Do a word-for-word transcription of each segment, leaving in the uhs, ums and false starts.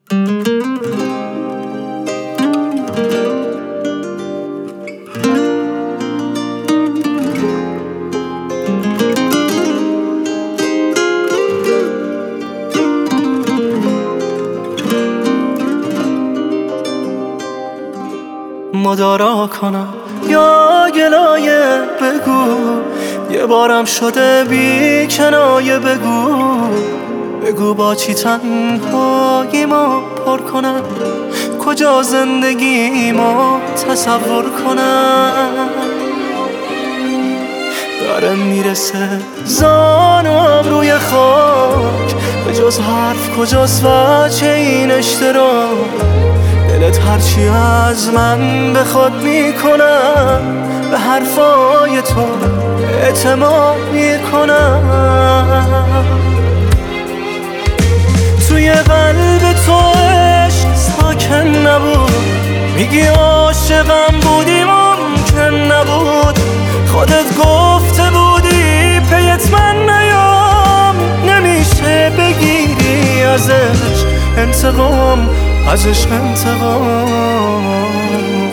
مدارا کنم یا گلایه بگو، یه بارم شده بی کنایه بگو. بگو با چی تنهاییمو پر کنم، کجا زندگیمو تصور کنم. داره میرسه زانوام روی خاک، به جز حرف کجاست وجه این اشتراک. دلت هرچی از من بخواد میکنم، به حرفای تو اعتماد میکنم. توی قلب تو عشق ساکن نبود، میگی عاشقم بودی ممکن نبود. خودت گفته بودی پیت من نیام، نمیشه بگیری ازش انتقام، ازش انتقام.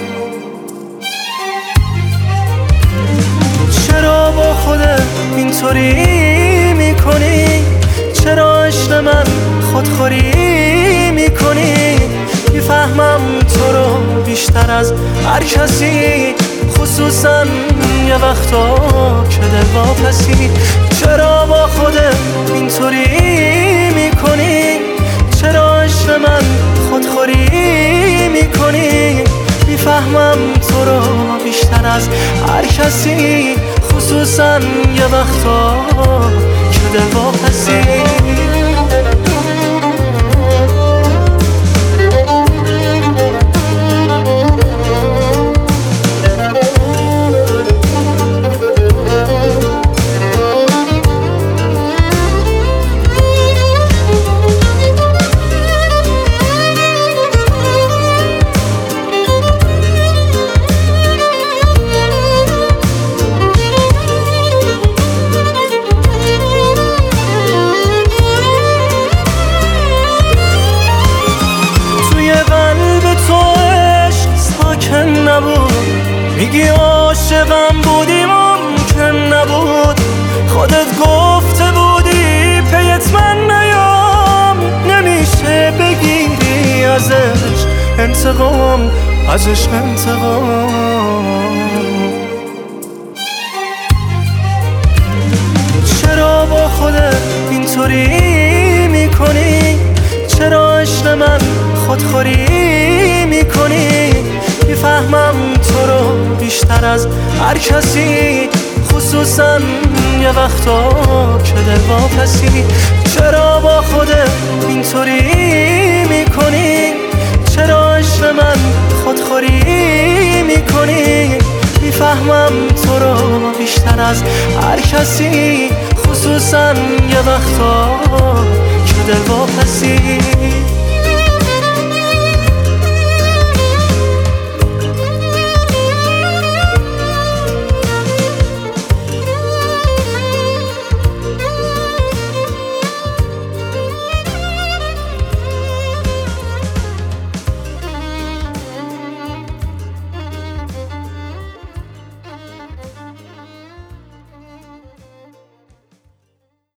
چرا با خودت اینطوری میکنی؟ چرا عشق من خودخوری میکنی؟ میفهمم تو رو بیشتر از هر کسی، خصوصا یه وقتا که دل واپسی. چرا با خودت اینطوری میکنی؟ چرا عشق من خودخوری میکنی؟ میفهمم تو رو بیشتر از هر کسی، خصوصا یه وقتا که دل واپسی. میگی عاشقم بودی ممکن نبود. خودت گفته بودی پیت من نیام، نمیشه بگیری ازش انتقام، ازش انتقام. چرا با خودت اینطوری میکنی؟ چرا عشق من خودخوری میکنی؟ میفهمم تو رو بیشتر از هر کسی، خصوصا یه وقتا که دل واپسی. چرا با خودت اینطوری میکنی؟ چرا عشق من خودخوری میکنی؟ میفهمم تو رو بیشتر از هر کسی، خصوصا یه وقتا که دل واپسی.